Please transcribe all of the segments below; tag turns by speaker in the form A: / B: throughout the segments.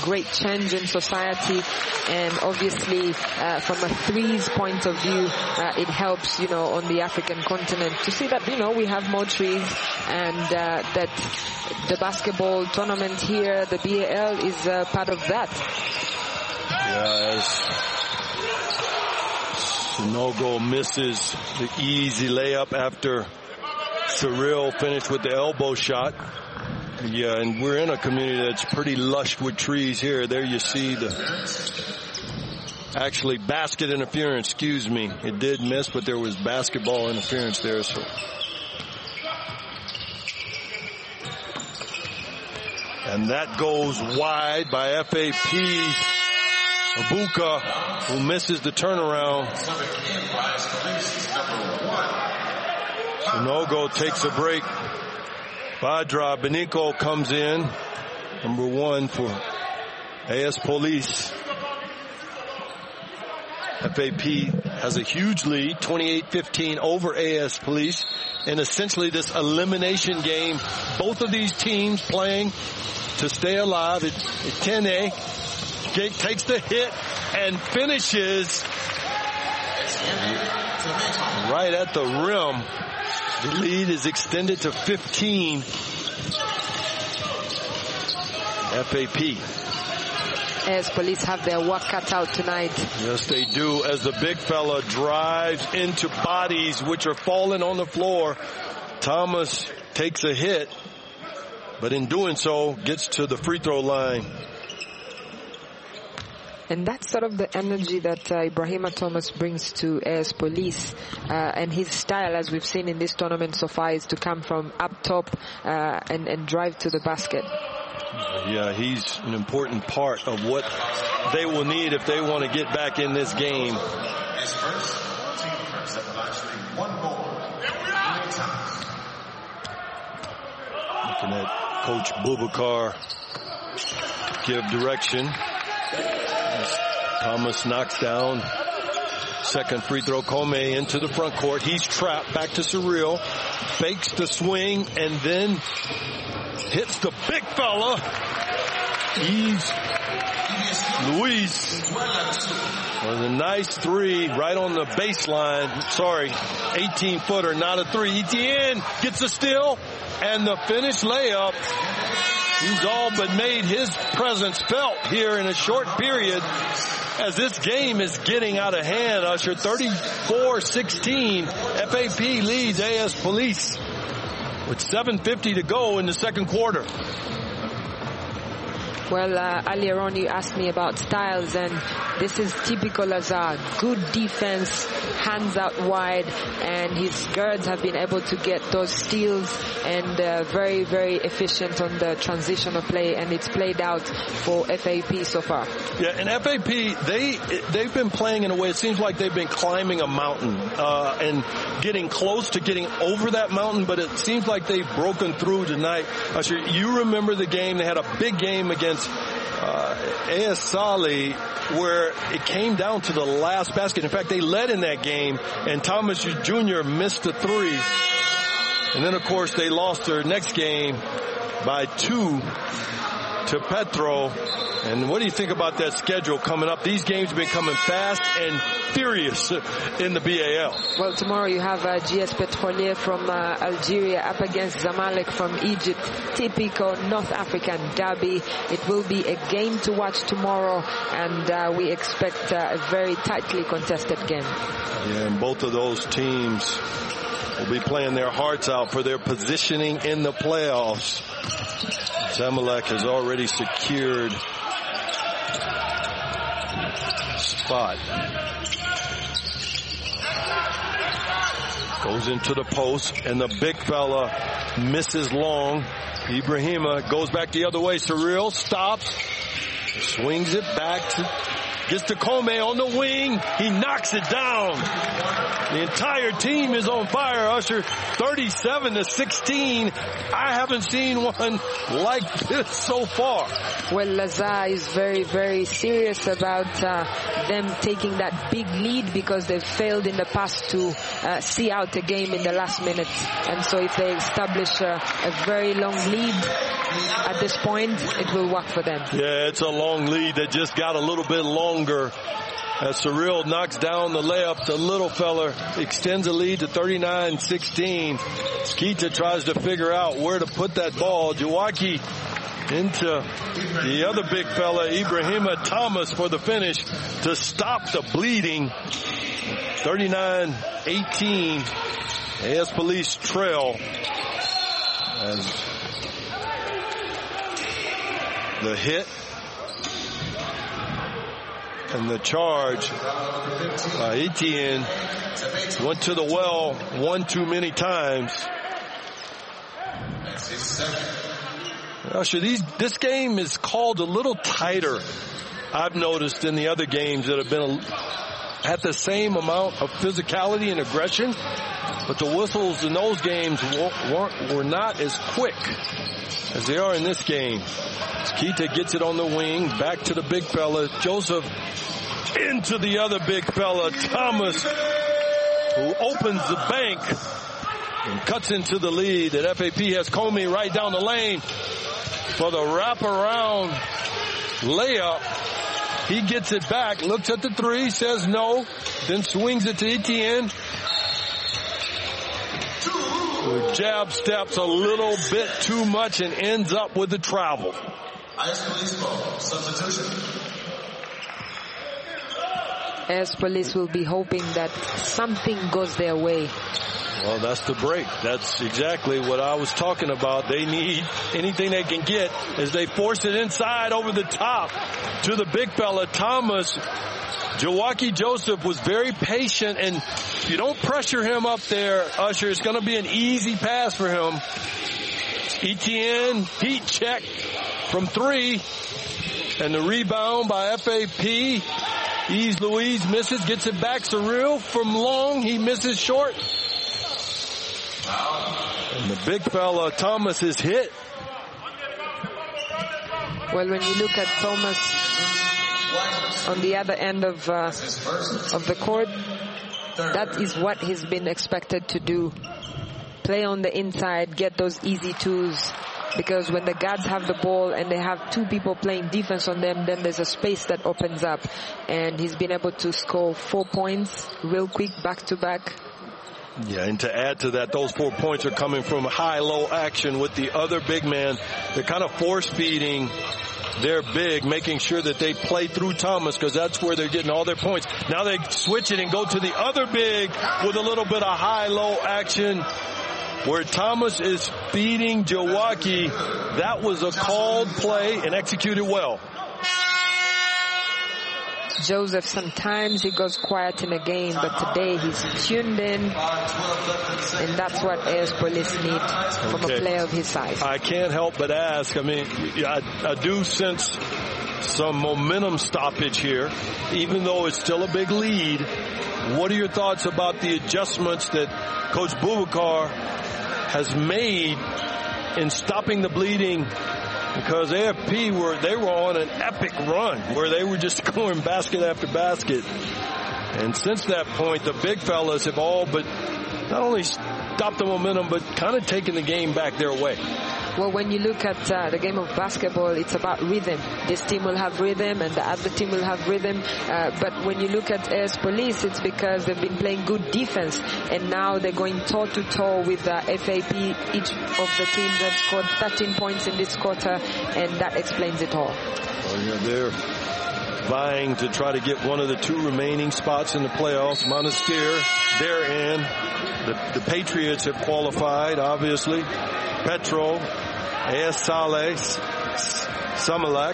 A: great change in society, and obviously from a threes point of view, it helps, on the African continent to see that, we have more trees, and that the basketball tournament here, the BAL, is part of that.
B: Yes. Sanogo misses the easy layup after Cyril finished with the elbow shot. Yeah, and we're in a community that's pretty lush with trees here. There you see actually basket interference, excuse me. It did miss, but there was basketball interference there. So. And that goes wide by FAP. Abuka, who misses the turnaround. Sanogo takes a break. Badra Benico comes in, number 1 for AS Police. FAP has a huge lead, 28-15 over AS Police. And essentially this elimination game, both of these teams playing to stay alive. Tene takes the hit and finishes right at the rim. The lead is extended to 15. FAP.
A: AS Police have their work cut out tonight.
B: Yes, they do, as the big fella drives into bodies which are falling on the floor. Thomas takes a hit, but in doing so, gets to the free throw line.
A: And that's sort of the energy that Ibrahima Thomas brings to AS Police. And his style, as we've seen in this tournament so far, is to come from up top and drive to the basket.
B: Yeah, he's an important part of what they will need if they want to get back in this game. Looking at Coach Boubacar give direction. Thomas knocks down second free throw. Kome into the front court. He's trapped. Back to Cyril. Fakes the swing and then hits the big fella. Luis with a nice three right on the baseline. Sorry, 18-footer, not a three. Etienne gets a steal and the finish layup. He's all but made his presence felt here in a short period as this game is getting out of hand. Usher, 34-16. FAP leads AS Police with 7:50 to go in the second quarter.
A: Well, earlier on you asked me about styles, and this is typical Lazar. Good defense, hands out wide, and his guards have been able to get those steals, and very, very efficient on the transitional play, and it's played out for FAP so far.
B: Yeah, and FAP, they've been playing in a way, it seems like they've been climbing a mountain and getting close to getting over that mountain, but it seems like they've broken through tonight. Usher, you remember the game, they had a big game against AS Sali where it came down to the last basket. In fact, they led in that game, and Thomas Jr. missed a three. And then, of course, they lost their next game by 2 to Petro. And what do you think about that schedule coming up? These games have been coming fast and furious in the BAL.
A: Well, tomorrow you have GS Petrolier from Algeria up against Zamalek from Egypt. Typical North African derby. It will be a game to watch tomorrow, and we expect a very tightly contested game.
B: Yeah, and both of those teams will be playing their hearts out for their positioning in the playoffs. Zamalek has already secured spot. Goes into the post, and the big fella misses long. Ibrahima goes back the other way. Cyril stops, swings it back to, gets to Kome on the wing. He knocks it down. The entire team is on fire, Usher. 37-16. I haven't seen one like this so far.
A: Well, Lazar is very, very serious about them taking that big lead because they've failed in the past to see out a game in the last minute. And so if they establish a very long lead, at this point, it will work for them.
B: Yeah, it's a long lead that just got a little bit longer. As Cyril knocks down the layup, the little fella extends the lead to 39-16. Skeeta tries to figure out where to put that ball. Jawaki into the other big fella, Ibrahima Thomas, for the finish to stop the bleeding. 39-18. AS Police trail. And the hit and the charge by Etienne went to the well one too many times. Usher, this game is called a little tighter, I've noticed, in the other games that have been at the same amount of physicality and aggression, but the whistles in those games were not as quick as they are in this game. Skeeta gets it on the wing, back to the big fella. Joseph into the other big fella, Thomas, who opens the bank and cuts into the lead. And FAP has Comey right down the lane for the wraparound layup. He gets it back, looks at the three, says no, then swings it to Etienne. Who jab steps a little bit too much and ends up with the travel.
A: AS Police will be hoping that something goes their way.
B: Well, that's the break. That's exactly what I was talking about. They need anything they can get as they force it inside over the top to the big fella, Thomas. Jawaki Joseph was very patient, and if you don't pressure him up there, Usher, it's going to be an easy pass for him. Etienne, heat check from three, and the rebound by FAP. Yves Louise misses, gets it back. Cyril from long, he misses short. And the big fella, Thomas, is hit.
A: Well, when you look at Thomas on the other end of the court, that is what he's been expected to do. Play on the inside, get those easy twos. Because when the guards have the ball and they have two people playing defense on them, then there's a space that opens up. And he's been able to score 4 points real quick, back to back.
B: Yeah, and to add to that, those 4 points are coming from high-low action with the other big man. They're kind of force-feeding their big, making sure that they play through Thomas, because that's where they're getting all their points. Now they switch it and go to the other big with a little bit of high-low action, where Thomas is feeding Jawaki. That was a called play and executed well.
A: Joseph, sometimes he goes quiet in a game, but today he's tuned in, and that's what AS Police need from a player of his size.
B: I can't help but ask, I mean, I do sense some momentum stoppage here, even though it's still a big lead. What are your thoughts about the adjustments that Coach Boubacar has made in stopping the bleeding? Because AFP they were on an epic run where they were just scoring basket after basket. And since that point, the big fellas have all but not only stopped the momentum, but kind of taken the game back their way.
A: Well, when you look at the game of basketball, it's about rhythm. This team will have rhythm and the other team will have rhythm. But when you look at AS Police, it's because they've been playing good defense. And now they're going toe-to-toe with FAP. Each of the teams have scored 13 points in this quarter, and that explains it all.
B: Well, yeah, they're vying to try to get one of the two remaining spots in the playoffs. Monastir, they're in. The Patriots have qualified, obviously. Petro, AS Saleh, Samalek.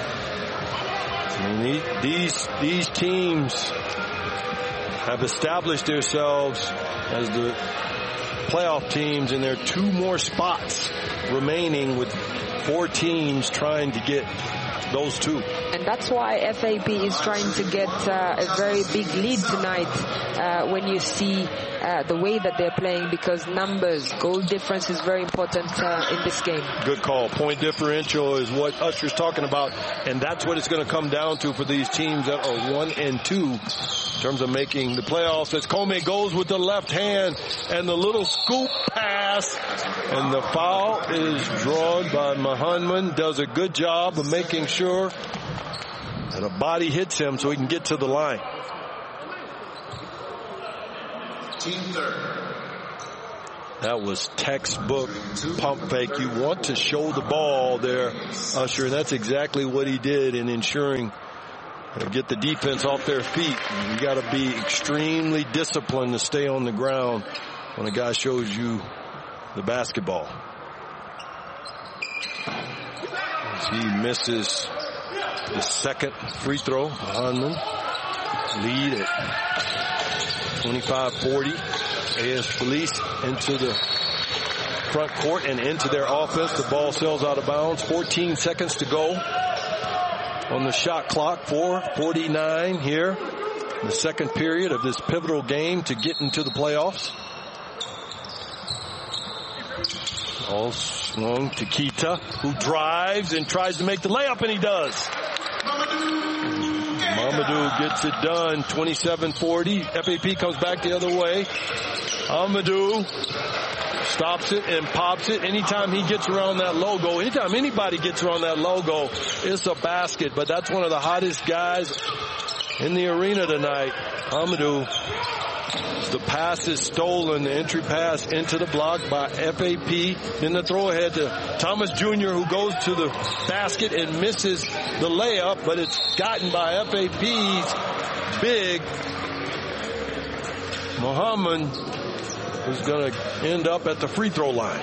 B: I mean, these teams have established themselves as the playoff teams, and there are two more spots remaining with 4 teams trying to get those two.
A: And that's why FAP is trying to get a very big lead tonight when you see the way that they're playing, because numbers, goal difference is very important in this game. Good
B: call. Point differential is what Usher's talking about, and that's what it's going to come down to for these teams that are 1 and 2 in terms of making the playoffs. As Comey goes with the left hand and the little scoop pass pass, and the foul is drawn by Muhammad. Does a good job of making sure that a body hits him so he can get to the line.
C: Team third.
B: That was textbook pump fake. You want to show the ball there, Usher, and that's exactly what he did in ensuring get the defense off their feet. You got to be extremely disciplined to stay on the ground when a guy shows you the basketball. As he misses the second free throw, Hanman lead at 25-40. AS Police into the front court and into their offense. The ball sails out of bounds. 14 seconds to go on the shot clock. 4:49 here in the second period of this pivotal game to get into the playoffs. All swung to Kita, who drives and tries to make the layup, and he does. Mamadou gets it done. 27-40. FAP comes back the other way. Amadou stops it and pops it. Anytime he gets around that logo, anytime anybody gets around that logo, it's a basket. But that's one of the hottest guys in the arena tonight. Amadou. The pass is stolen. The entry pass into the block by FAP. Then the throw ahead to Thomas Jr., who goes to the basket and misses the layup, but it's gotten by FAP's big Muhammad, who's going to end up at the free throw line.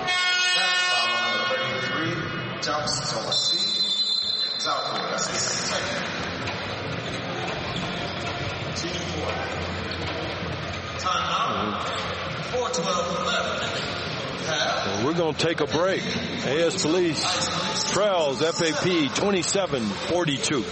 B: We're going to take a break. AS Police trails FAP 27-42.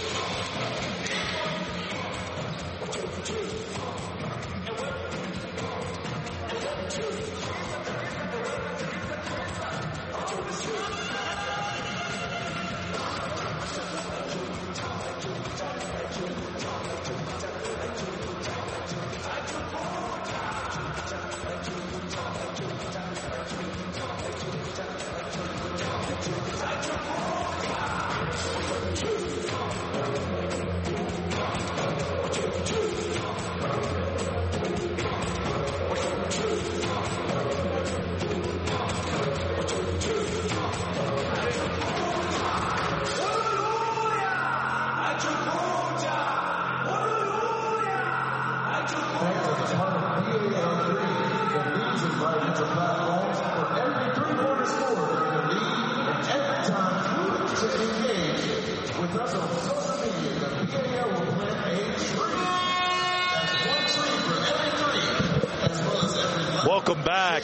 B: Welcome back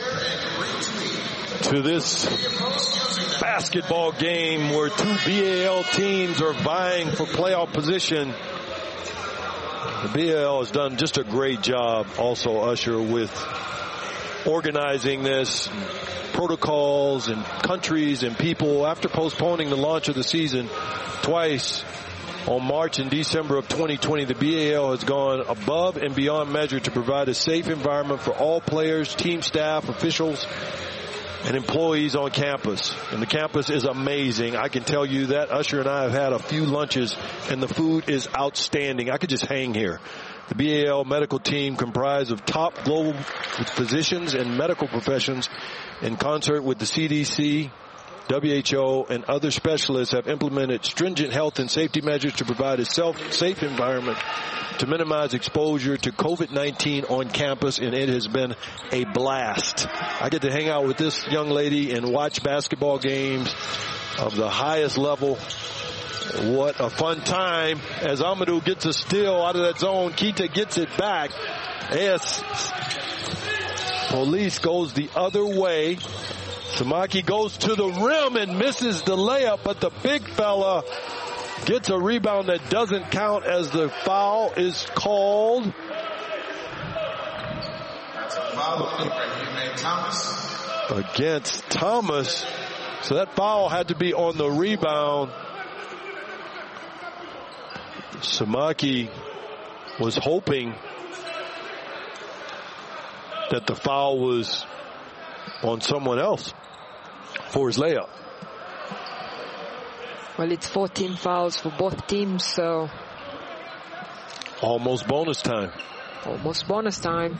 B: to this basketball game where two BAL teams are vying for playoff position. The BAL has done just a great job also, Usher, with organizing this, protocols and countries and people. After postponing the launch of the season twice on March and December of 2020, the BAL has gone above and beyond measure to provide a safe environment for all players, team staff, officials, and employees on campus. And the campus is amazing. I can tell you that. Usher and I have had a few lunches, and the food is outstanding. I could just hang here. The BAL medical team, comprised of top global physicians and medical professions, in concert with the CDC, WHO, and other specialists, have implemented stringent health and safety measures to provide a safe environment to minimize exposure to COVID-19 on campus, and it has been a blast. I get to hang out with this young lady and watch basketball games of the highest level. What a fun time as Amadou gets a steal out of that zone. Kita gets it back. AS Police goes the other way. Samaki goes to the rim and misses the layup, but the big fella gets a rebound that doesn't count as the foul is called.
C: That's a foul
B: against Thomas. So that foul had to be on the rebound. Samaki was hoping that the foul was on someone else for his layup.
A: Well, it's 14 fouls for both teams, so
B: almost bonus time.
A: Almost bonus time.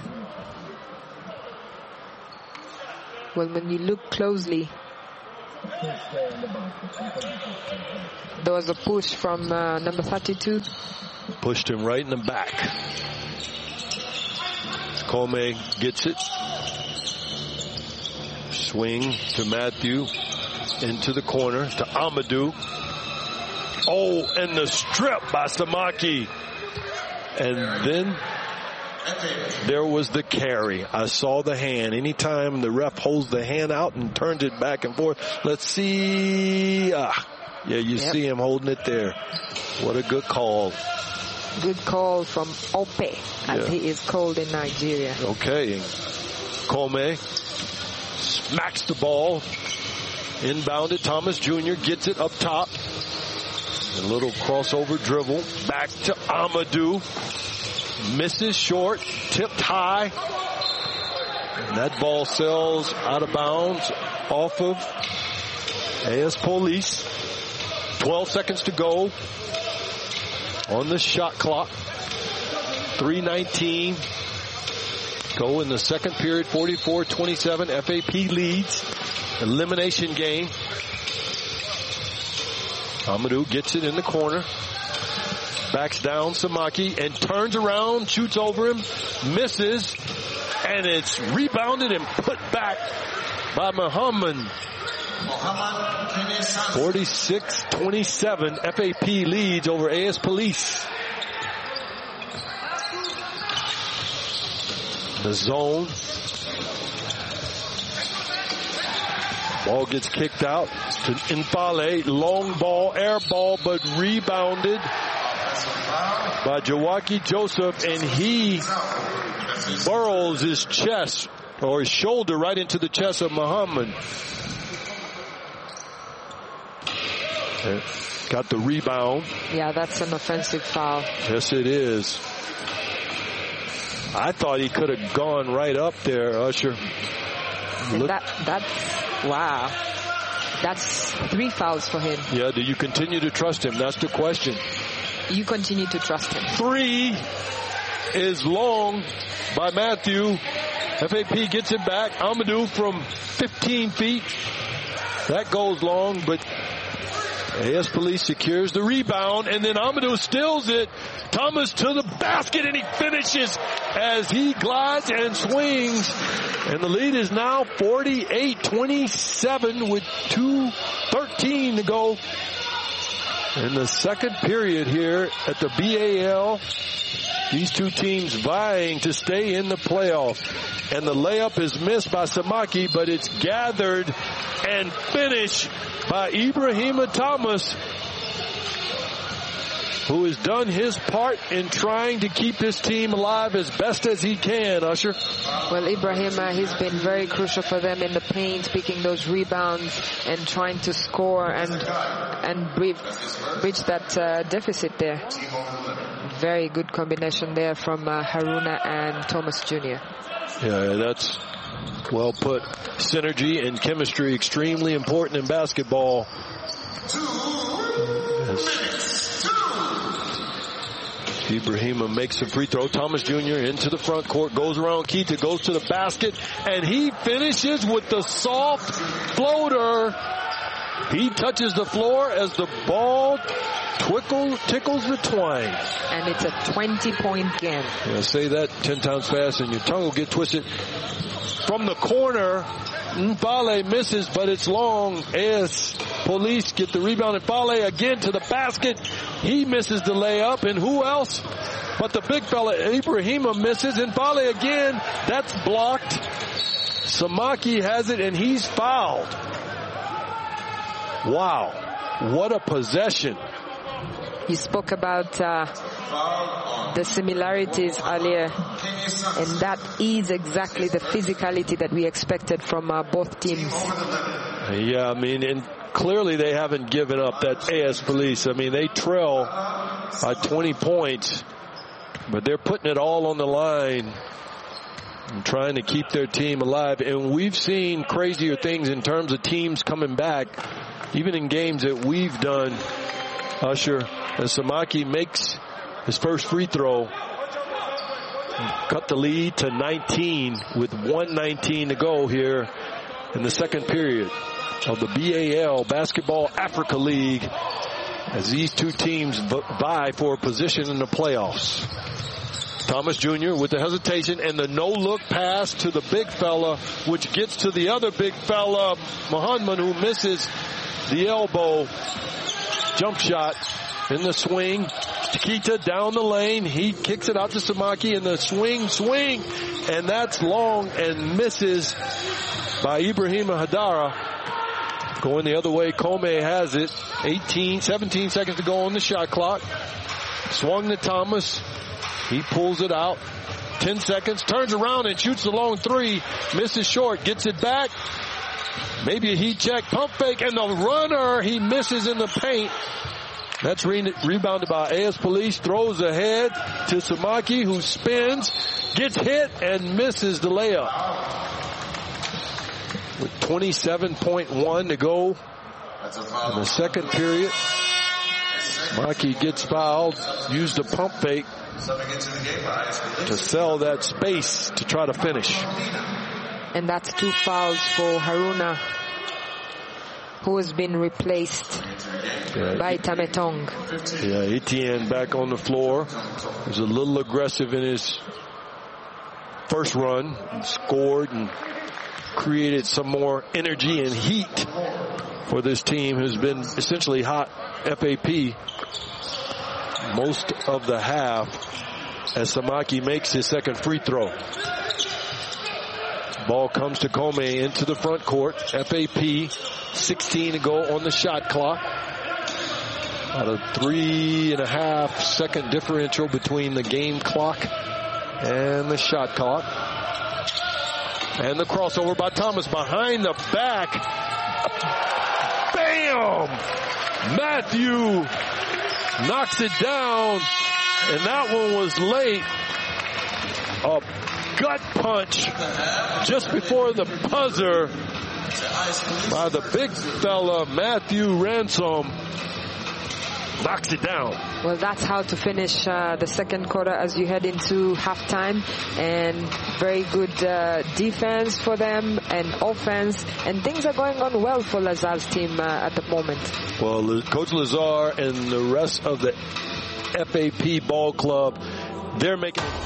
A: Well, when you look closely, there was a push from number 32.
B: Pushed him right in the back. Comey gets it. Swing to Matthew. Into the corner to Amadou. Oh, and the strip by Samaki. And then there was the carry. I saw the hand. Anytime the ref holds the hand out and turns it back and forth. Let's see. Yeah, you see him holding it there. What a good call.
A: Good call from Ope, as he is called in Nigeria.
B: Okay. Comey smacks the ball. Inbounded. Thomas Jr. gets it up top. A little crossover dribble. Back to Amadou. Misses short. Tipped high. And that ball sails out of bounds off of AS Police. 12 seconds to go on the shot clock. 3:19 go in the second period. 44-27. FAP leads. Elimination game. Amadou gets it in the corner. Backs down Samaki and turns around, shoots over him, misses, and it's rebounded and put back by Muhammad. 46-27. FAP leads over AS Police. The zone. Ball gets kicked out to Infale. Long ball, air ball, but rebounded by Jawaki Joseph, and he burrows his chest or his shoulder right into the chest of Muhammad. Got the rebound.
A: Yeah, that's an offensive foul.
B: Yes, it is. I thought he could have gone right up there, Usher.
A: Wow. That's 3 fouls for him.
B: Yeah, do you continue to trust him? That's the question.
A: You continue to trust him.
B: 3 is long by Matthew. FAP gets it back. Amadou from 15 feet. That goes long, but AS Police secures the rebound, and then Amadou steals it. Thomas to the basket, and he finishes as he glides and swings. And the lead is now 48-27 with 2:13 to go in the second period here at the BAL. These two teams vying to stay in the playoff. And the layup is missed by Samaki, but it's gathered and finished by Ibrahima Thomas, who has done his part in trying to keep his team alive as best as he can, Usher.
A: Well, Ibrahima, he's been very crucial for them in the paint, picking those rebounds and trying to score and bridge that deficit there. Very good combination there from Haruna and Thomas Jr.
B: Yeah, that's well put. Synergy and chemistry extremely important in basketball. Ibrahima makes a free throw. Thomas Jr. into the front court, goes around Keita, goes to the basket, and he finishes with the soft floater. He touches the floor as the ball tickles the twine.
A: And it's a 20-point game.
B: Yeah, say that 10 times fast and your tongue will get twisted. From the corner, Infale misses, but it's long. AS Police get the rebound. Infale again to the basket. He misses the layup. And who else but the big fella, Ibrahima, misses. Infale again. That's blocked. Samaki has it, and he's fouled. Wow. What a possession.
A: You spoke about the similarities earlier, and that is exactly the physicality that we expected from both teams.
B: Yeah, I mean, and clearly they haven't given up, that AS Police. I mean, they trail by 20 points, but they're putting it all on the line. and trying to keep their team alive. And we've seen crazier things in terms of teams coming back, even in games that we've done, Usher, as Samaki makes his first free throw. Cut the lead to 19 with 1:19 to go here in the second period of the BAL Basketball Africa League, as these two teams vie for a position in the playoffs. Thomas Jr. with the hesitation and the no-look pass to the big fella, which gets to the other big fella, Muhammad, who misses the elbow jump shot in the swing. Chiquita down the lane. He kicks it out to Samaki in the swing, and that's long and misses by Ibrahima Hadara. Going the other way, Comey has it. 17 seconds to go on the shot clock. Swung to Thomas. He pulls it out. 10 seconds. Turns around and shoots the long three. Misses short. Gets it back. Maybe a heat check. Pump fake. And the runner, he misses in the paint. That's rebounded by AS Police. Throws ahead to Samaki, who spins. Gets hit and misses the layup. With 27.1 to go in the second period. Samaki gets fouled. Used a pump fake to sell that space to try to finish.
A: And that's 2 fouls for Haruna, who has been replaced by Tametong.
B: Yeah, Etienne back on the floor. He was a little aggressive in his first run. He scored and created some more energy and heat for this team, who's been essentially hot FAP most of the half, as Samaki makes his second free throw. Ball comes to Comey into the front court. FAP, 16 to go on the shot clock. About a 3.5 second differential between the game clock and the shot clock. And the crossover by Thomas behind the back. Bam! Matthew knocks it down, and that one was late. A gut punch just before the buzzer by the big fella, Matthew Ransom. Knocks it down.
A: Well, that's how to finish the second quarter as you head into halftime. And very good defense for them and offense. And things are going on well for Lazar's team at the moment.
B: Well, Coach Lazar and the rest of the FAP ball club, they're making it.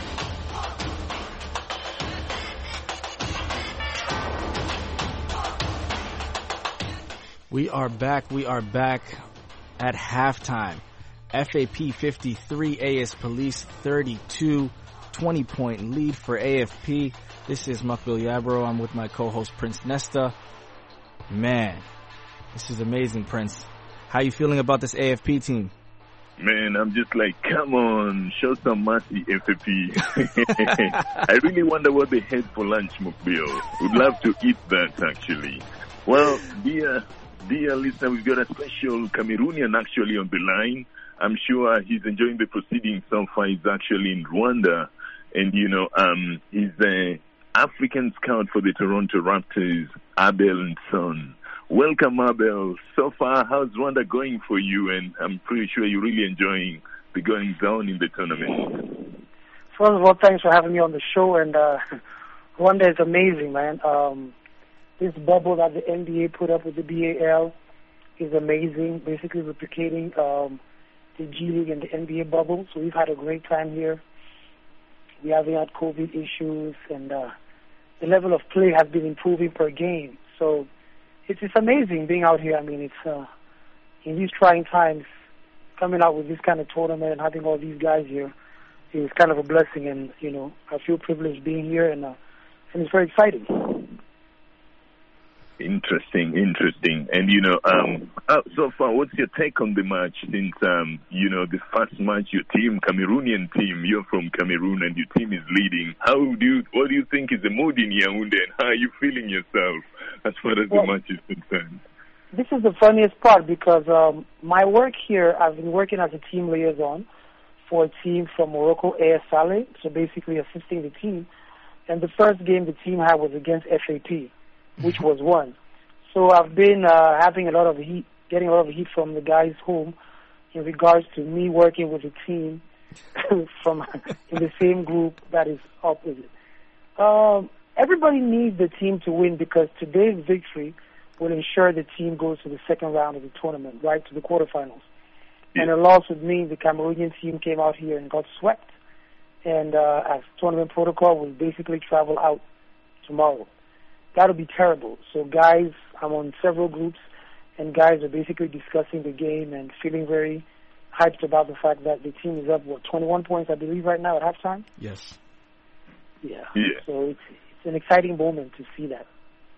D: We are back at halftime. FAP 53, AS Police 32, 20-point lead for AFP. This is Mukbil Yabro. I'm with my co-host Prince Nesta. Man, this is amazing, Prince. How you feeling about this AFP team?
E: Man, I'm just like, come on, show some mercy, FAP. I really wonder what they had for lunch, Mukbil. Would love to eat that, actually. Well, dear listener, we've got a special Cameroonian actually on the line. I'm sure he's enjoying the proceedings so far. He's actually in Rwanda. And, he's the African scout for the Toronto Raptors, Abel Nson. Welcome, Abel. So far, how's Rwanda going for you? And I'm pretty sure you're really enjoying the goings on in the tournament.
F: First of all, thanks for having me on the show. And Rwanda is amazing, man. This bubble that the NBA put up with the BAL is amazing, basically replicating the G League and the NBA bubble. So we've had a great time here. We haven't had COVID issues, and the level of play has been improving per game. So it's amazing being out here. I mean, it's in these trying times, coming out with this kind of tournament and having all these guys here is kind of a blessing. And, I feel privileged being here, and it's very exciting.
E: Interesting. And, so far, what's your take on the match since, the first match, your team, Cameroonian team, you're from Cameroon and your team is leading. What do you think is the mood in Yaoundé, and how are you feeling yourself as far as the match is concerned?
F: This is the funniest part because my work here, I've been working as a team liaison for a team from Morocco, AS Saleh, so basically assisting the team. And the first game the team had was against FAP, which was won. So I've been having a lot of heat, getting a lot of heat from the guys home in regards to me working with the team from in the same group that is opposite. Everybody needs the team to win because today's victory will ensure the team goes to the second round of the tournament, right, to the quarterfinals. Yeah. And a loss would mean the Cameroonian team came out here and got swept. And as tournament protocol, will basically travel out tomorrow. That'll be terrible. So guys, I'm on several groups, and guys are basically discussing the game and feeling very hyped about the fact that the team is up, 21 points, I believe, right now at halftime?
D: Yes.
F: Yeah. So it's an exciting moment to see that.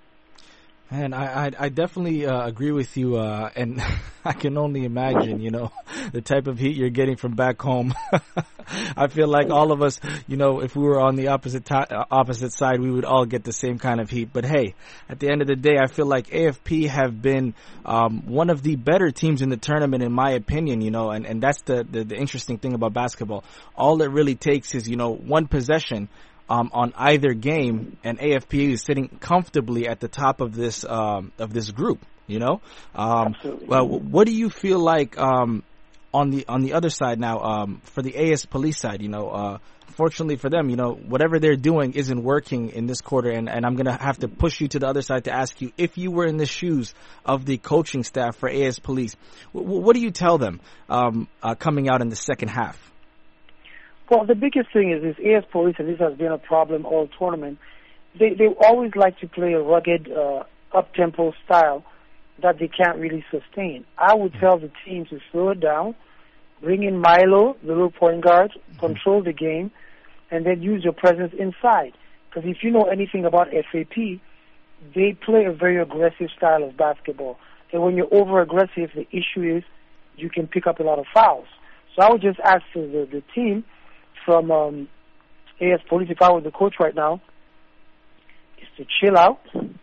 D: And I definitely agree with you, and I can only imagine, the type of heat you're getting from back home. I feel like all of us, if we were on the opposite side, we would all get the same kind of heat. But hey, at the end of the day, I feel like AFP have been one of the better teams in the tournament, in my opinion, and that's the interesting thing about basketball. All it really takes is, one possession on either game, and AFP is sitting comfortably at the top of this group.
F: Absolutely.
D: Well, what do you feel like on the other side now for the AS Police side? Fortunately for them, whatever they're doing isn't working in this quarter, and I'm gonna have to push you to the other side to ask you, if you were in the shoes of the coaching staff for AS Police, what do you tell them coming out in the second half?
F: Well, the biggest thing is AS Police, and this has been a problem all tournament, they always like to play a rugged, up-tempo style that they can't really sustain. I would tell the team to slow it down, bring in Milo, the little point guard, control the game, and then use your presence inside. Because if you know anything about FAP, they play a very aggressive style of basketball. And when you're over-aggressive, the issue is you can pick up a lot of fouls. So I would just ask the team from AS Police, if I were the coach right now, is to chill out,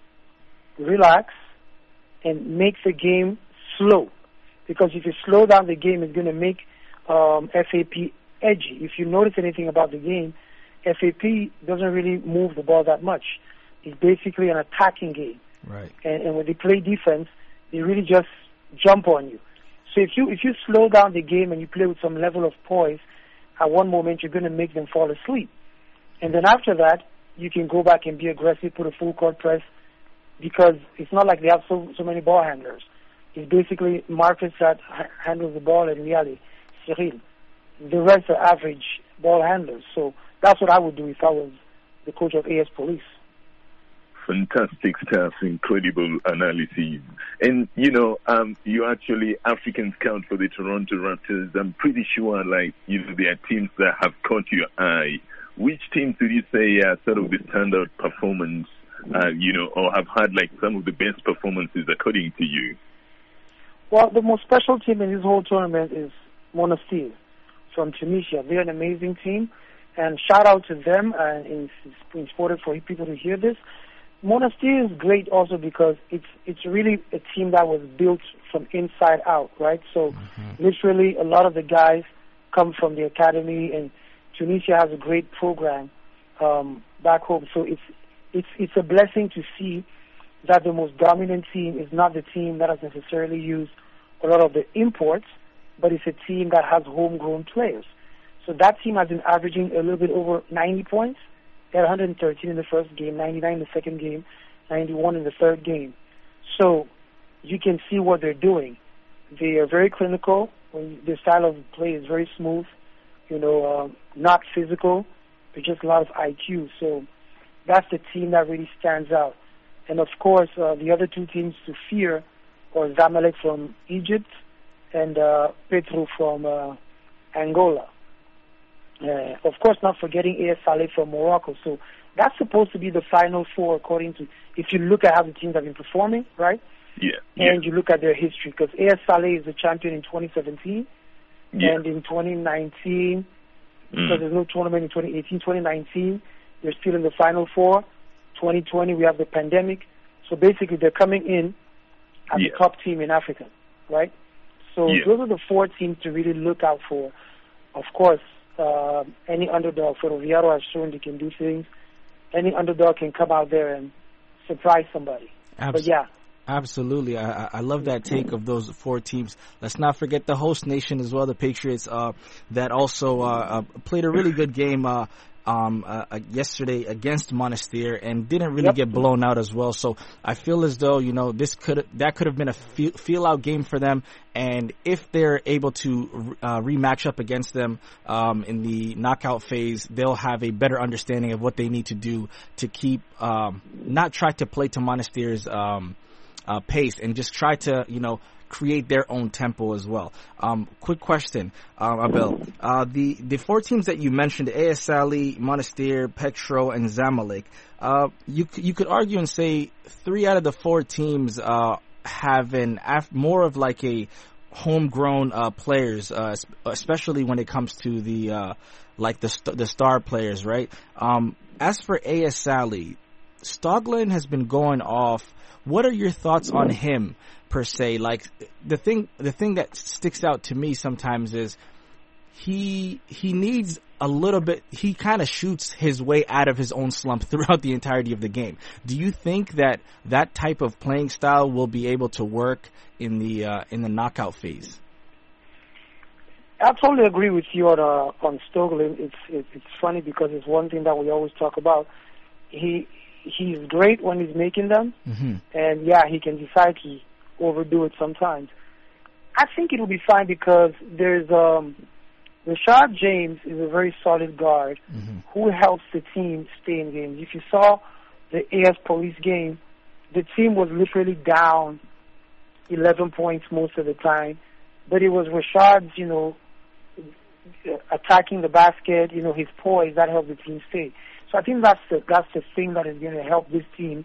F: relax, and make the game slow. Because if you slow down the game, it's going to make FAP edgy. If you notice anything about the game, FAP doesn't really move the ball that much. It's basically an attacking game.
D: Right.
F: And when they play defense, they really just jump on you. So if you slow down the game and you play with some level of poise, at one moment you're going to make them fall asleep. And then after that, you can go back and be aggressive, put a full court press, because it's not like they have so many ball handlers. It's basically Marcus that handles the ball, and really Cyril. The rest are average ball handlers. So that's what I would do if I was the coach of AS Police.
E: Fantastic stuff, incredible analysis. And, you're actually African scout for the Toronto Raptors. I'm pretty sure, there are teams that have caught your eye. Which teams would you say are sort of the standout performance, or have had, some of the best performances according to you?
F: Well, the most special team in this whole tournament is Monastir from Tunisia. They're an amazing team, and shout out to them, and it's important for people to hear this. Monastir is great also because it's really a team that was built from inside out, right? So literally a lot of the guys come from the academy, and Tunisia has a great program back home. So it's a blessing to see that the most dominant team is not the team that has necessarily used a lot of the imports, but it's a team that has homegrown players. So that team has been averaging a little bit over 90 points. They had 113 in the first game, 99 in the second game, 91 in the third game. So you can see what they're doing. They are very clinical. Their style of play is very smooth, not physical, but just a lot of IQ. So that's the team that really stands out. And of course, the other two teams to fear are Zamalek from Egypt and Petro from Angola. Of course, not forgetting AS Saleh from Morocco. So that's supposed to be the final four, according to, if you look at how the teams have been performing, right?
E: Yeah.
F: And you look at their history, because AS Saleh is the champion in 2017, and in 2019, because there's no tournament in 2018, 2019, they're still in the final four. 2020, we have the pandemic. So basically, they're coming in as the top team in Africa, right? So those are the four teams to really look out for. Of course, any underdog, Ferroviario has shown they can do things. any underdog can come out there and surprise somebody. But yeah.
D: Absolutely. I love that take of those 4 teams. Let's not forget the host nation as well, the Patriots, that also played a really good game yesterday against Monastir and didn't really get blown out as well. So I feel as though, that could have been a feel out game for them. And if they're able to rematch up against them in the knockout phase, they'll have a better understanding of what they need to do to keep not try to play to Monastir's pace and just try to, create their own tempo as well. Quick question, Abel. The 4 teams that you mentioned, AS Sali, Monastir, Petro, and Zamalek, you could argue and say 3 out of the 4 teams have more of like a homegrown players, especially when it comes to the the star players, right? As for AS Sali, Stoglin has been going off. What are your thoughts on him per se? Like the thing that sticks out to me sometimes is he needs a little bit. He kind of shoots his way out of his own slump throughout the entirety of the game. Do you think that type of playing style will be able to work in the knockout phase?
F: I totally agree with you on Stoglin. It's funny because it's one thing that we always talk about. He's great when he's making them, and he can decide to overdo it sometimes. I think it'll be fine because there's Rashad James is a very solid guard who helps the team stay in games. If you saw the AS Police game, the team was literally down 11 points most of the time, but it was Rashad's, attacking the basket, his poise that helped the team stay. So I think that's the thing that is going to help this team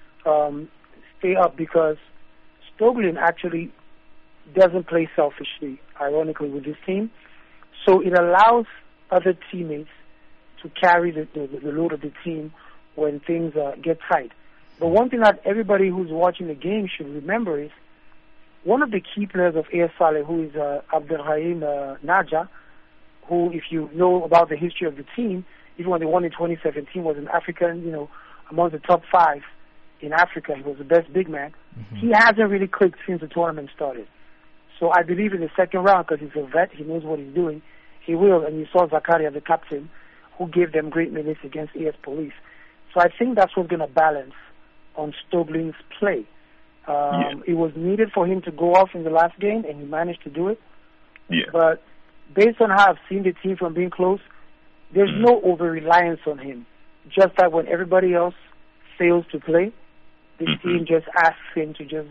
F: stay up, because Stoglin actually doesn't play selfishly, ironically, with this team. So it allows other teammates to carry the load of the team when things get tight. But one thing that everybody who's watching the game should remember is one of the key players of AS Saleh, who is Abdelrahim Naja, who, if you know about the history of the team, even when they won in 2017, was an African, among the top 5 in Africa. He was the best big man. He hasn't really clicked since the tournament started. So I believe in the second round, because he's a vet, he knows what he's doing, he will. And you saw Zakaria, the captain, who gave them great minutes against AS Police. So I think that's what's going to balance on Stoglin's play. It was needed for him to go off in the last game, and he managed to do it. But based on how I've seen the team from being close, there's no over-reliance on him. Just that when everybody else fails to play, the team just asks him to just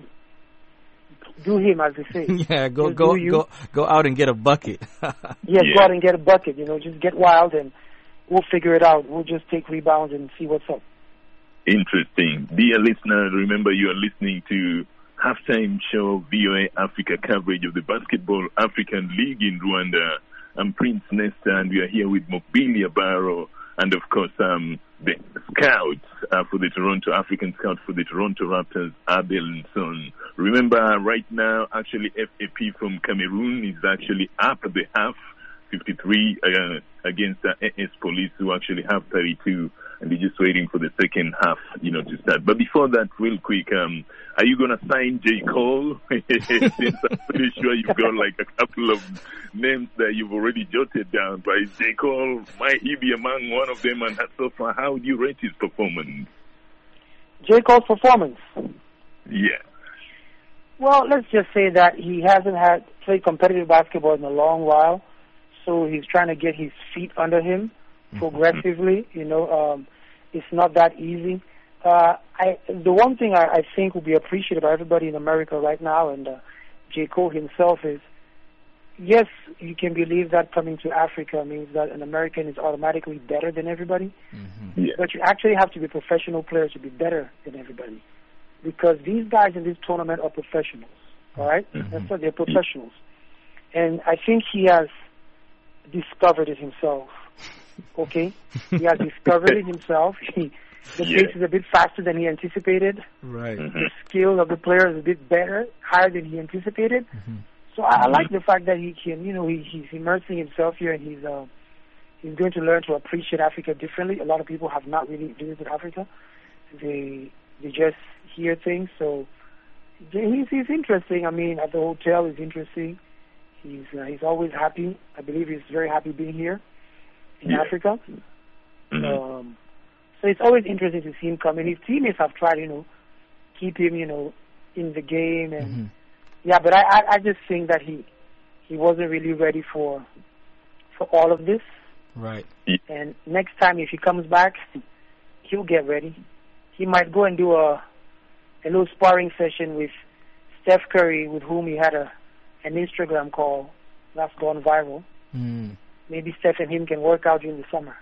F: do him, as they say.
D: Go out and get a bucket.
F: Go out and get a bucket. Just get wild and we'll figure it out. We'll just take rebounds and see what's up.
E: Interesting. Dear listener, remember you are listening to Halftime Show VOA Africa coverage of the Basketball African League in Rwanda. I'm Prince Nesta, and we are here with Mokbili Barrow and, of course, the scouts for the Toronto African Scout for the Toronto Raptors, Abel Nson. Remember, right now, actually, FAP from Cameroon is actually up at the half, 53 against AS Police, who actually have 32, and they're just waiting for the second half, to start. But before that, real quick, are you going to sign J. Cole? Since I'm pretty sure you've got like a couple of names that you've already jotted down. But is J. Cole, might he be among one of them? And so far, how would you rate his performance?
F: J. Cole's performance?
E: Yeah.
F: Well, let's just say that he hasn't played competitive basketball in a long while. So he's trying to get his feet under him progressively. It's not that easy. The one thing I think will be appreciated by everybody in America right now, and J. Cole himself, is, yes, you can believe that coming to Africa means that an American is automatically better than everybody. But you actually have to be a professional player to be better than everybody, because these guys in this tournament are professionals. All right? That's what they're professionals. And I think he has discovered it himself. Okay? He has discovered it himself. The pace is a bit faster than he anticipated.
D: Right.
F: The skill of the player is a bit better, higher than he anticipated. So I like the fact that he can, he's immersing himself here, and he's He's going to learn to appreciate Africa differently. A lot of people have not really visited Africa. They just hear things. So he's interesting. I mean, at the hotel, he's interesting. He's always happy. I believe he's very happy being here in Africa.
E: Mm-hmm.
F: So it's always interesting to see him come in. His teammates have tried, keep him, in the game. And but I just think that he wasn't really ready for all of this.
D: Right.
F: And next time, if he comes back, he'll get ready. He might go and do a little sparring session with Steph Curry, with whom he had an Instagram call that's gone viral. Maybe Steph and him can work out during the summer.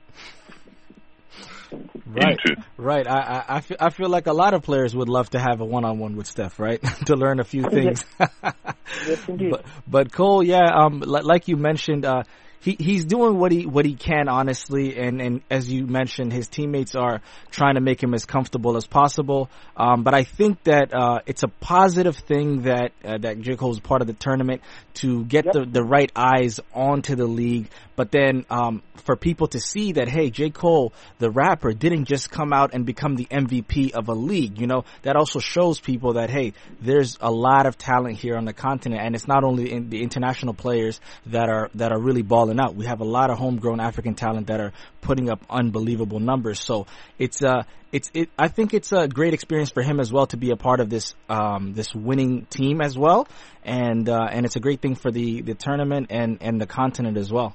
D: Right. I feel like a lot of players would love to have a one-on-one with Steph, right? To learn a few things.
F: Yes, indeed.
D: But Cole, like you mentioned, he's doing what he can, honestly, and as you mentioned, his teammates are trying to make him as comfortable as possible. But I think that it's a positive thing that J. Cole is part of the tournament to get the right eyes onto the league. But then for people to see that, hey, J. Cole, the rapper, didn't just come out and become the MVP of a league. That also shows people that, hey, there's a lot of talent here on the continent, and it's not only in the international players that are really balling out. We have a lot of homegrown African talent that are putting up unbelievable numbers. So I think it's a great experience for him as well to be a part of this winning team as well, and it's a great thing for the tournament and the continent as well.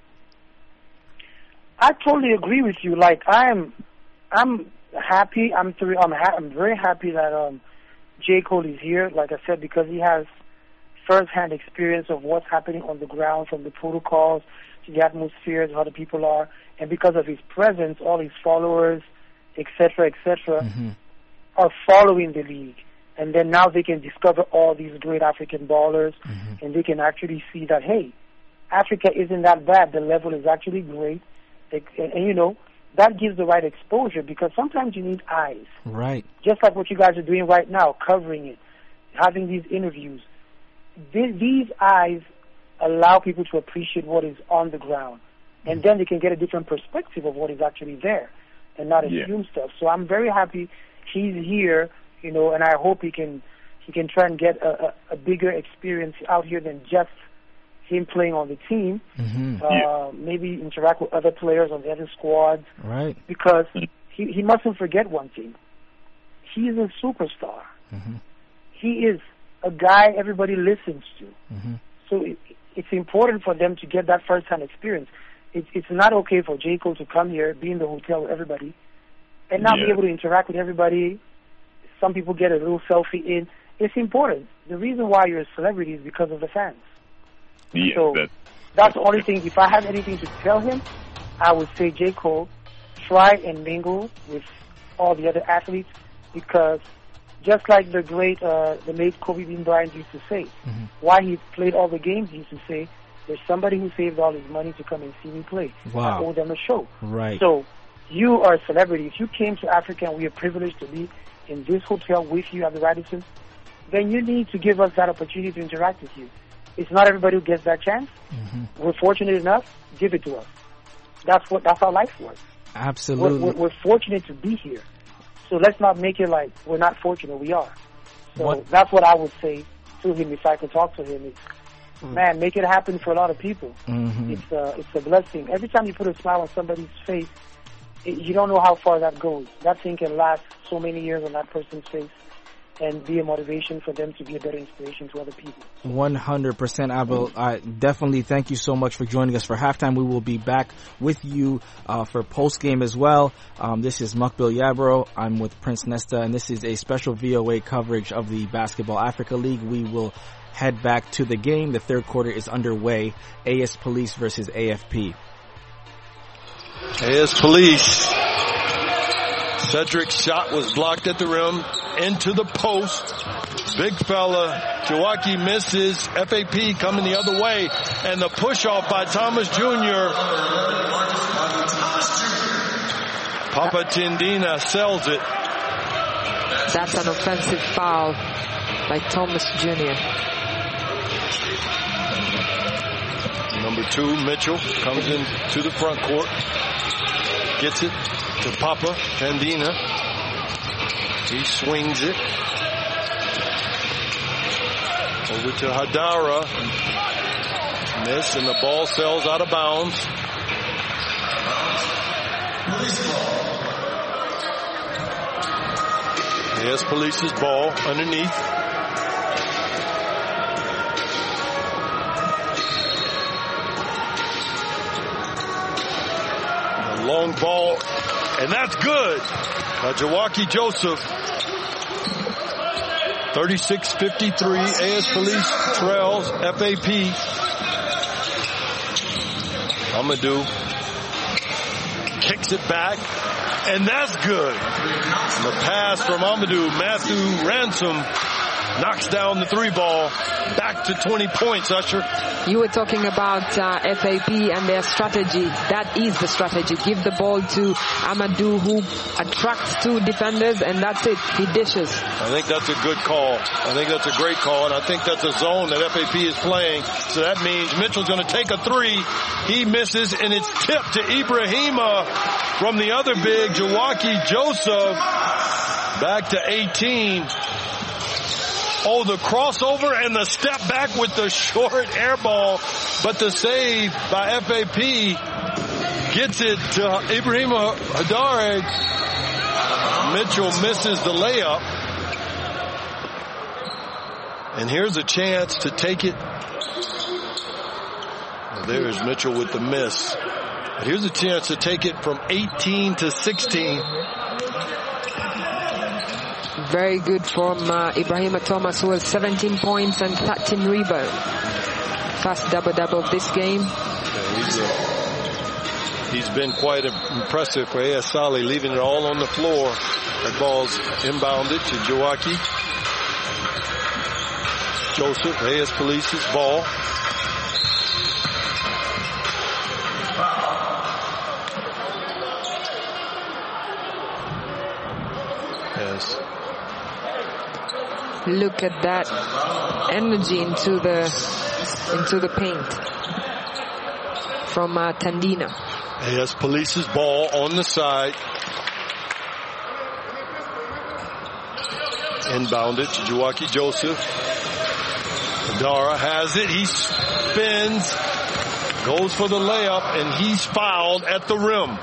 F: I totally agree with you. Like I'm happy. I'm very happy that J. Cole is here. Like I said, because he has first-hand experience of what's happening on the ground, from the protocols to the atmosphere, to how the people are, and because of his presence, all his followers, etc., are following the league. And then now they can discover all these great African ballers, and they can actually see that, hey, Africa isn't that bad. The level is actually great. And that gives the right exposure, because sometimes you need eyes.
D: Right.
F: Just like what you guys are doing right now, covering it, having these interviews. These eyes allow people to appreciate what is on the ground. And then they can get a different perspective of what is actually there and not assume stuff. So I'm very happy he's here, and I hope he can try and get a bigger experience out here than just him playing on the team. Maybe interact with other players on the other squads.
D: Right.
F: Because he mustn't forget one thing. He's a superstar. He is a guy everybody listens to. So it's important for them to get that first-hand experience. It's not okay for J. Cole to come here, be in the hotel with everybody, and not be able to interact with everybody. Some people get a little selfie in. It's important. The reason why you're a celebrity is because of the fans. So that's the only thing. If I have anything to tell him, I would say, J. Cole, try and mingle with all the other athletes, because just like the late Kobe Bean Bryant used to say, why he played all the games, he used to say, there's somebody who saved all his money to come and see me play.
D: Wow.
F: I owe them a show.
D: Right.
F: So you are a celebrity. If you came to Africa and we are privileged to be in this hotel with you at the Radisson, then you need to give us that opportunity to interact with you. It's not everybody who gets that chance. We're fortunate enough, give it to us. That's how life works.
D: Absolutely.
F: We're fortunate to be here. So let's not make it like we're not fortunate. We are. So that's what I would say to him if I could talk to him. Man, make it happen for a lot of people. It's a blessing. Every time you put a smile on somebody's face, you don't know how far that goes. That thing can last so many years on that person's face and be a motivation for them to be a better inspiration to other people.
D: 100%, Abel. I definitely thank you so much for joining us for halftime. We will be back with you for post-game as well. This is Mukbil Yabro. I'm with Prince Nesta, and this is a special VOA coverage of the Basketball Africa League. We will head back to the game. The third quarter is underway. AS Police versus AFP.
B: AS Police. Cedric's shot was blocked at the rim, into the post. Big fella, Chawaki misses. FAP coming the other way, and the push-off by Thomas Jr. Papa Tindina sells it.
A: That's an offensive foul by Thomas Jr.
B: Number 2, Mitchell, comes in to the front court. Gets it to Papa Tandina. He swings it. Over to Hadara. Miss, and the ball sails out of bounds. Yes, Police's ball underneath. A long ball, and that's good by Jawaki Joseph. 36-53, AS Police trails FAP. Amadou kicks it back, and that's good. And the pass from Amadou, Matthew Ransom knocks down the 3 ball. Back to 20 points, Usher.
A: You were talking about FAP and their strategy. That is the strategy. Give the ball to Amadou, who attracts 2 defenders, and that's it. He dishes.
B: I think that's a good call. I think that's a great call, and I think that's a zone that FAP is playing. So that means Mitchell's going to take a 3. He misses, and it's tipped to Ibrahima from the other big, Jawaki Joseph. Back to 18. Oh, the crossover and the step back with the short air ball. But the save by FAP gets it to Ibrahima Hadare. Mitchell misses the layup. And here's a chance to take it. Well, there's Mitchell with the miss. But here's a chance to take it from 18 to 16.
A: Very good from Ibrahima Thomas, who has 17 points and 13 rebounds. First double-double of this game.
B: Yeah, he's been quite impressive for AS Sali, leaving it all on the floor. That ball's inbounded to Jawaki Joseph, AS Police's ball. Yes.
A: Look at that energy into the paint from Tandina.
B: AS Police's ball on the side. Inbounded to Jawaki Joseph. Hadara has it. He spins, goes for the layup, and he's fouled at the rim.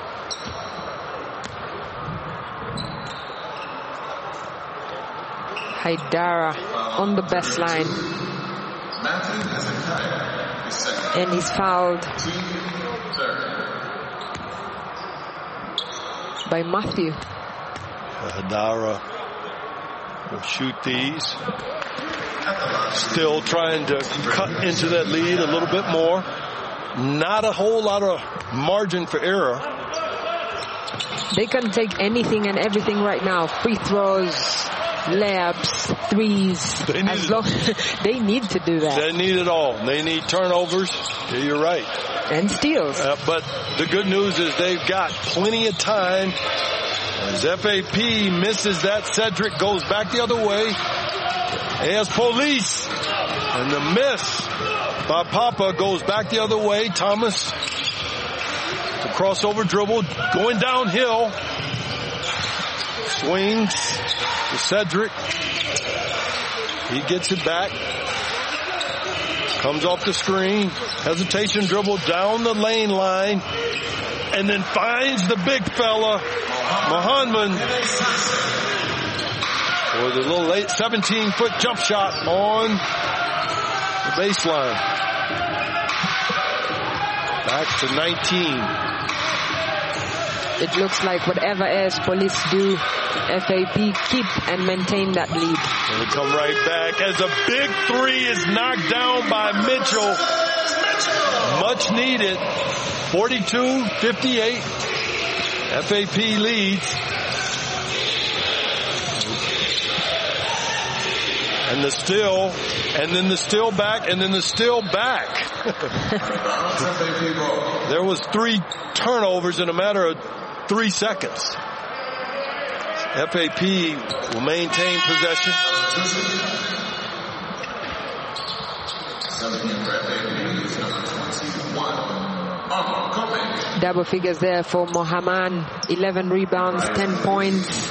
A: Haidara on the baseline. And he's fouled by Matthew.
B: Hadara will shoot these. Still trying to cut into that lead a little bit more. Not a whole lot of margin for error.
A: They can take anything and everything right now. Free throws, layups, threes. They need to do that.
B: They need it all. They need turnovers. Yeah, you're right.
A: And steals.
B: But the good news is they've got plenty of time. As FAP misses that, Cedric goes back the other way. AS Police. And the miss by Papa goes back the other way. Thomas, the crossover dribble, going downhill. Swings to Cedric. He gets it back. Comes off the screen. Hesitation dribble down the lane line. And then finds the big fella, Muhammad, with a little late 17-foot jump shot on the baseline. Back to 19.
A: It looks like whatever AS Police do, FAP keep and maintain that lead.
B: And we come right back as a big 3 is knocked down by Mitchell. Much needed. 42-58. FAP leads. And the steal, and then the steal back, and then the steal back. There was 3 turnovers in a matter of 3 seconds. FAP will maintain possession.
A: Double figures there for Mohamed. 11 rebounds, 10 points.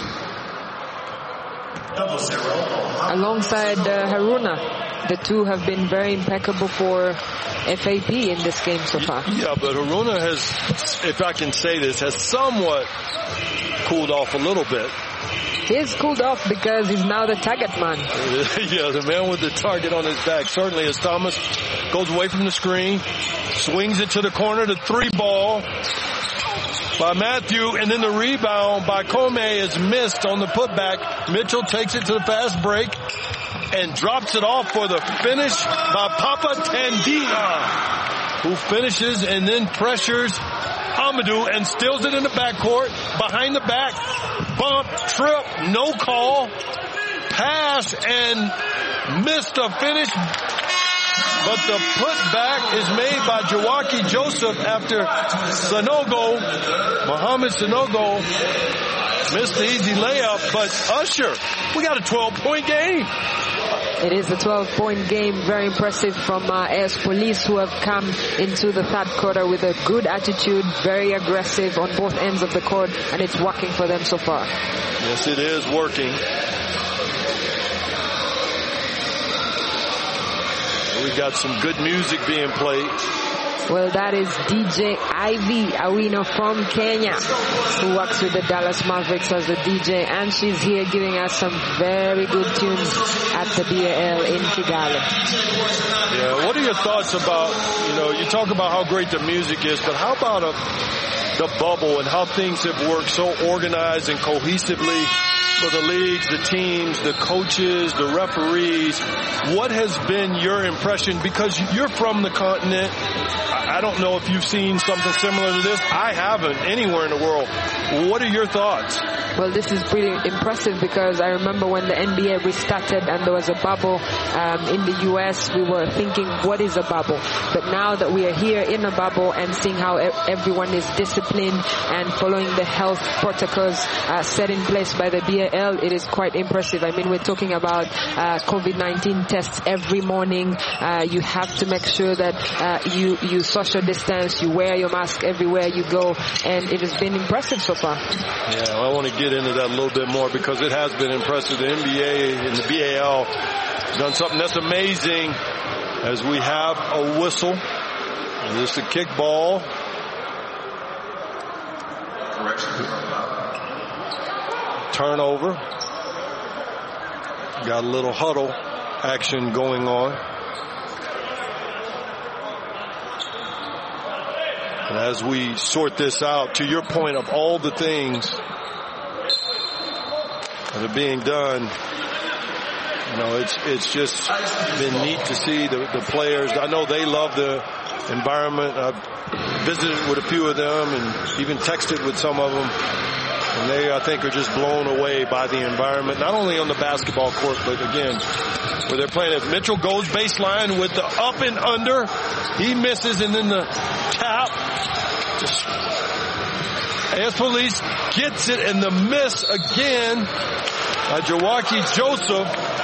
A: Alongside Haruna, the two have been very impeccable for FAP in this game so far.
B: Yeah, but Haruna has, if I can say this, has somewhat cooled off a little bit.
A: He's cooled off because he's now the target man.
B: Yeah, the man with the target on his back. Certainly as Thomas goes away from the screen, swings it to the corner, the three ball by Matthew, and then the rebound by Comey is missed on the putback. Mitchell takes it to the fast break and drops it off for the finish by Papa Tandina, who finishes and then pressures Amadou and steals it in the backcourt, behind the back, bump, trip, no call, pass, and missed a finish. But the putback is made by Jawaki Joseph after Sanogo, Mohamed Sanogo, missed the easy layup. But Usher, we got a 12-point game.
A: It is a 12-point game. Very impressive from AS Police, who have come into the third quarter with a good attitude, very aggressive on both ends of the court, and it's working for them so far.
B: Yes, it is working. We got some good music being played.
A: Well, that is DJ Ivy Awino from Kenya, who works with the Dallas Mavericks as a DJ, and she's here giving us some very good tunes at the BAL in Kigali.
B: Yeah, what are your thoughts about, you talk about how great the music is, but how about the bubble and how things have worked so organized and cohesively for the leagues, the teams, the coaches, the referees? What has been your impression? Because you're from the continent. I don't know if you've seen something similar to this. I haven't anywhere in the world. What are your thoughts?
A: Well, this is pretty impressive because I remember when the NBA restarted and there was a bubble in the U.S., we were thinking, what is a bubble? But now that we are here in a bubble and seeing how everyone is disciplined and following the health protocols set in place by the BAL, it is quite impressive. I mean, we're talking about COVID-19 tests every morning. You have to make sure that you social distance, you wear your mask everywhere you go, and it has been impressive so far.
B: Yeah, I want to get into that a little bit more because it has been impressive. The NBA and the BAL have done something that's amazing as we have a whistle. This is a kick ball. Turnover. Got a little huddle action going on. And as we sort this out, to your point of all the things that are being done, it's just been neat to see the players. I know they love the environment. I've visited with a few of them and even texted with some of them. And they, I think, are just blown away by the environment, not only on the basketball court, but again, where they're playing it. Mitchell goes baseline with the up and under. He misses, and then the tap. AS Police gets it, and the miss again by Jawaki Joseph.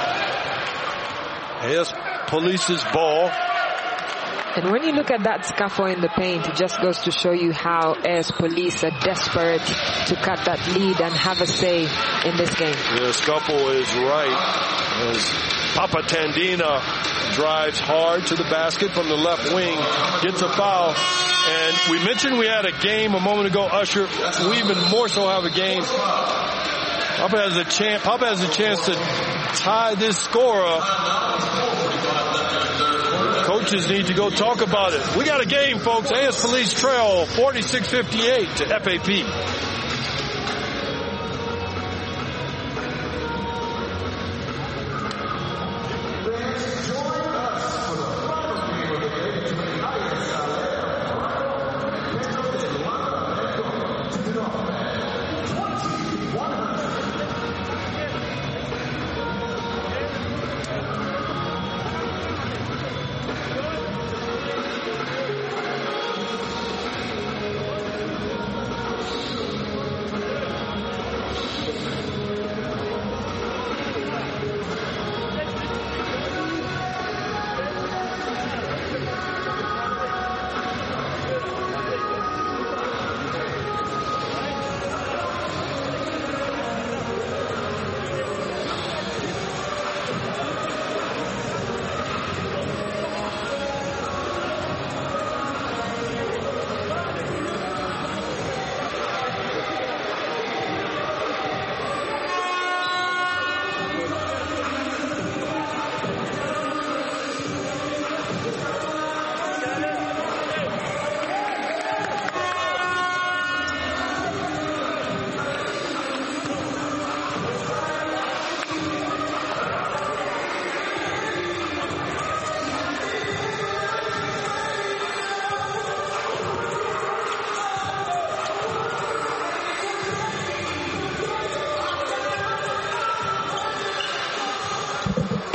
B: AS Police's ball.
A: And when you look at that scuffle in the paint, it just goes to show you how AS Police are desperate to cut that lead and have a say in this game.
B: The scuffle is right as Papa Tandina drives hard to the basket from the left wing, gets a foul. And we mentioned we had a game a moment ago, Usher. We even more so have a game. Papa has a chance to tie this score up. Coaches need to go talk about it. We got a game, folks. AS Police trail 46-58 to FAP.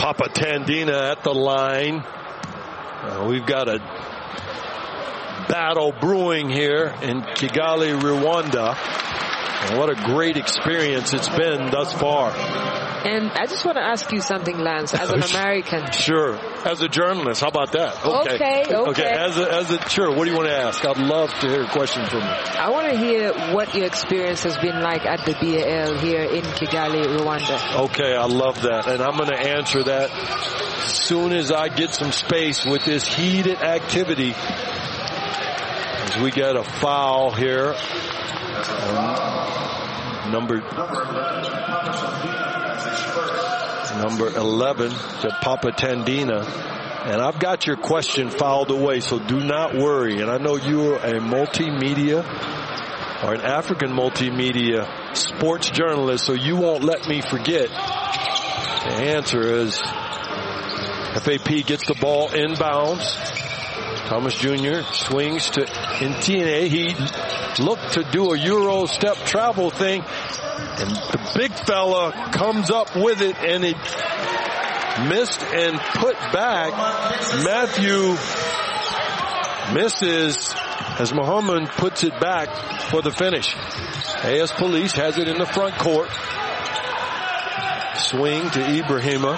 B: Papa Tandina at the line. We've got a battle brewing here in Kigali, Rwanda. And what a great experience it's been thus far.
A: And I just want to ask you something, Lance, as an American.
B: Sure. As a journalist, how about that?
A: Okay.
B: Sure. What do you want to ask? I'd love to hear a question from you.
A: I want to hear what your experience has been like at the BAL here in Kigali, Rwanda.
B: Okay, I love that. And I'm going to answer that as soon as I get some space with this heated activity. As we get a foul here. Number 11 to Papa Tandina. And I've got your question filed away, so do not worry. And I know you're a multimedia or an African multimedia sports journalist, so you won't let me forget. The answer is FAP gets the ball inbounds. Thomas Jr. swings to Ntine. He looked to do a Euro step travel thing, and the big fella comes up with it, and it missed and put back. Matthew misses as Muhammad puts it back for the finish. AS Police has it in the front court. Swing to Ibrahima.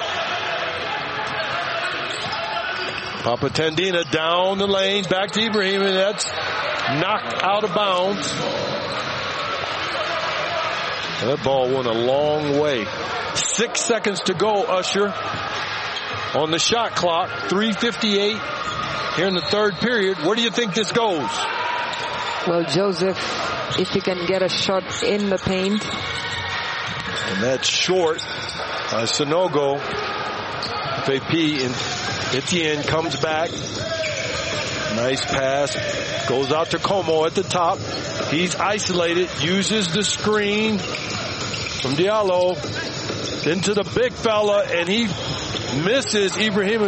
B: Papa Tandina down the lane, back to Ibrahima. That's knocked out of bounds. That ball went a long way. 6 seconds to go, Usher, on the shot clock. 3:58 here in the third period. Where do you think this goes?
A: Well, Joseph, if he can get a shot in the paint.
B: And that's short. Sanogo, FAP, and Etienne comes back. Nice pass. Goes out to Como at the top. He's isolated. Uses the screen from Diallo into the big fella, and he misses. Ibrahima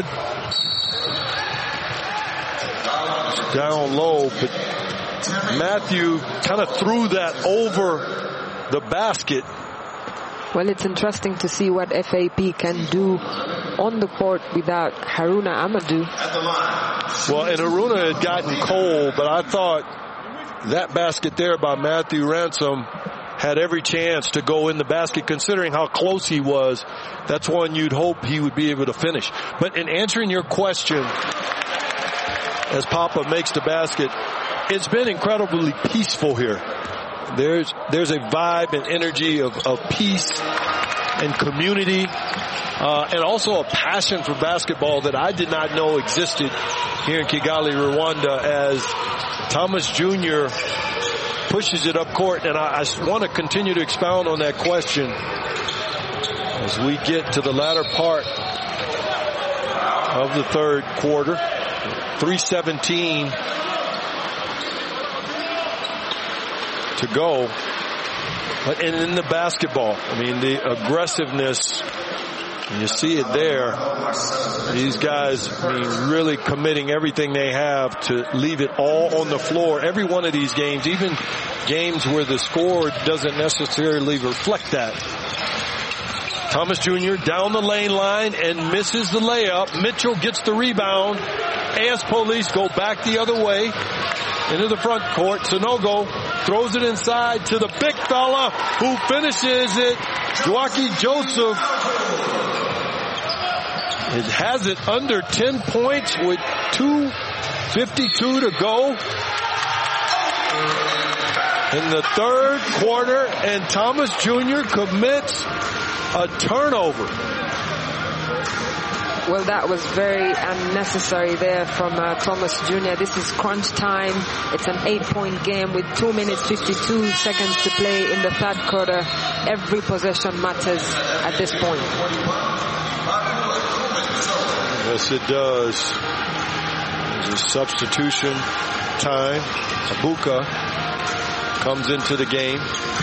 B: down low, but Matthew kind of threw that over the basket.
A: Well, it's interesting to see what FAP can do on the court without Haruna Amadou.
B: Well, and Haruna had gotten cold, but I thought that basket there by Matthew Ransom had every chance to go in the basket, considering how close he was. That's one you'd hope he would be able to finish. But in answering your question, as Papa makes the basket, it's been incredibly peaceful here. There's a vibe and energy of peace and community, and also a passion for basketball that I did not know existed here in Kigali, Rwanda, as Thomas Jr. pushes it up court. And I want to continue to expound on that question as we get to the latter part of the third quarter. 3:17 to go. But in the basketball, I mean, the aggressiveness, you see it there. These guys, I mean, really committing everything they have to leave it all on the floor. Every one of these games, even games where the score doesn't necessarily reflect that. Thomas Jr. down the lane line and misses the layup. Mitchell gets the rebound. AS Police go back the other way into the front court. Sanogo throws it inside to the big fella who finishes it. Joachim Joseph. It has it under 10 points with 2:52 to go in the third quarter, and Thomas Jr. commits a turnover.
A: Well, that was very unnecessary there from Thomas Jr. This is crunch time. It's an 8-point game with 2 minutes 52 seconds to play in the third quarter. Every possession matters at this point.
B: Yes, it does. There's a substitution time. Abuka comes into the game.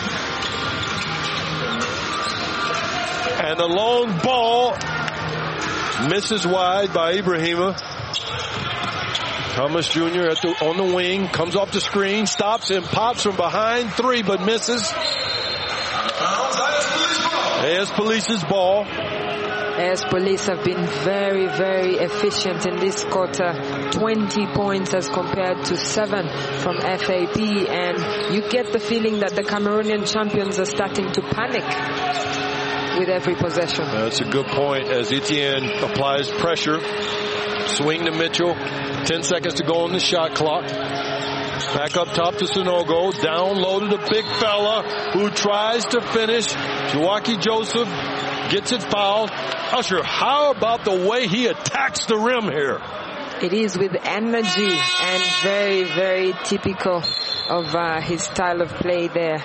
B: And the long ball misses wide by Ibrahima. Thomas Jr. on the wing, comes off the screen, stops and pops from behind three, but misses. AS Police's ball.
A: AS Police have been very, very efficient in this quarter. 20 points as compared to 7 from FAP, and you get the feeling that the Cameroonian champions are starting to panic with every possession.
B: That's a good point as Etienne applies pressure. Swing to Mitchell. 10 seconds to go on the shot clock. Back up top to Sanogo. Down low to the big fella who tries to finish. Joachim Joseph gets it fouled. Usher, how about the way he attacks the rim here?
A: It is with energy and very, very typical of his style of play there.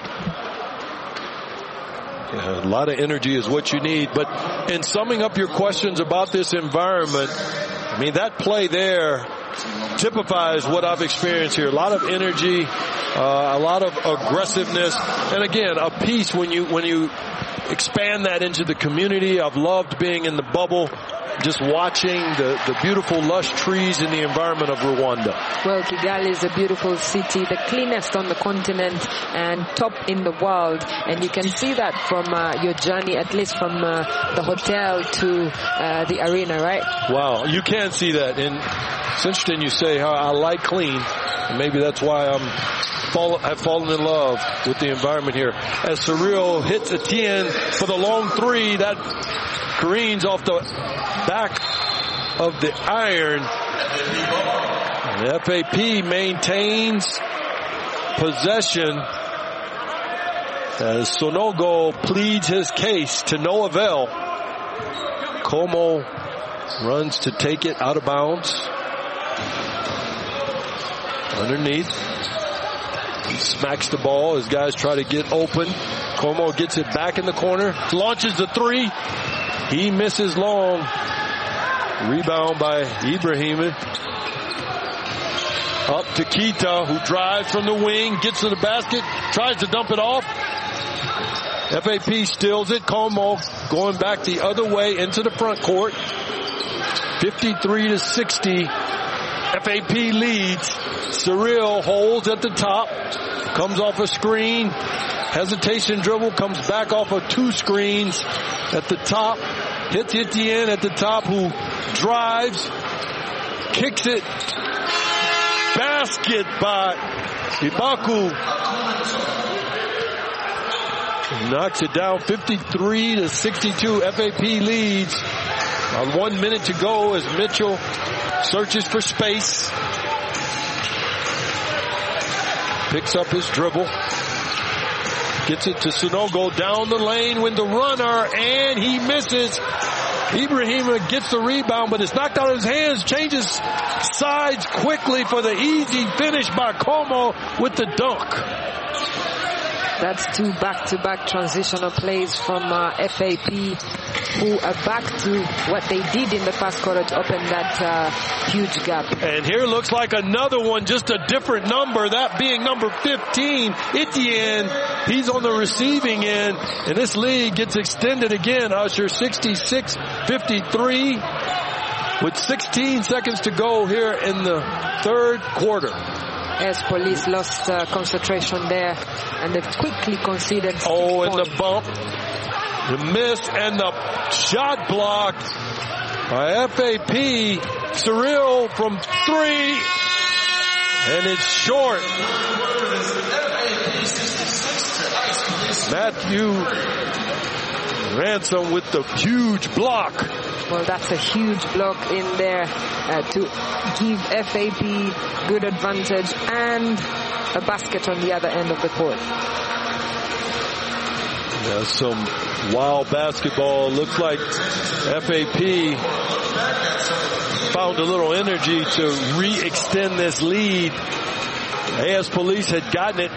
B: Yeah, a lot of energy is what you need. But in summing up your questions about this environment, I mean, that play there typifies what I've experienced here. A lot of energy, a lot of aggressiveness, and again, a piece when you expand that into the community. I've loved being in the bubble, just watching the beautiful lush trees in the environment of Rwanda.
A: Well, Kigali is a beautiful city, the cleanest on the continent and top in the world. And you can see that from your journey, at least from the hotel to the arena, right?
B: Wow, you can see that. And it's interesting you say how I like clean. And maybe that's why I've fallen in love with the environment here. As Cyril hits Etienne for the long three, that careens off the back of the iron. And FAP maintains possession as Sonogo pleads his case to no avail. Como runs to take it out of bounds. Underneath. He smacks the ball as guys try to get open. Como gets it back in the corner. Launches the three. He misses long. Rebound by Ibrahima. Up to Kita, who drives from the wing, gets to the basket, tries to dump it off. FAP steals it. Como going back the other way into the front court. 53-60. FAP leads. Cyril holds at the top. Comes off a screen. Hesitation dribble. Comes back off of 2 screens at the top. Hits Etienne at the top, who drives. Kicks it. Basket by Ibaku. Knocks it down. 53-62. FAP leads. 1 minute to go as Mitchell searches for space. Picks up his dribble. Gets it to Sonogo down the lane with the runner, and he misses. Ibrahima gets the rebound, but it's knocked out of his hands. Changes sides quickly for the easy finish by Como with the dunk.
A: That's 2 back-to-back transitional plays from FAP, who are back to what they did in the first quarter to open that huge gap.
B: And here looks like another one, just a different number, that being number 15, Etienne. He's on the receiving end, and this lead gets extended again. Usher, 66-53 with 16 seconds to go here in the third quarter.
A: As Police lost concentration there, and they've quickly conceded.
B: Oh, and the bump, the miss, and the shot blocked by FAP. Cyril from 3, and it's short. Matthew Ransom with the huge block.
A: Well, that's a huge block in there to give FAP good advantage and a basket on the other end of the court.
B: Yeah, some wild basketball. Looks like FAP found a little energy to re-extend this lead. AS Police had gotten it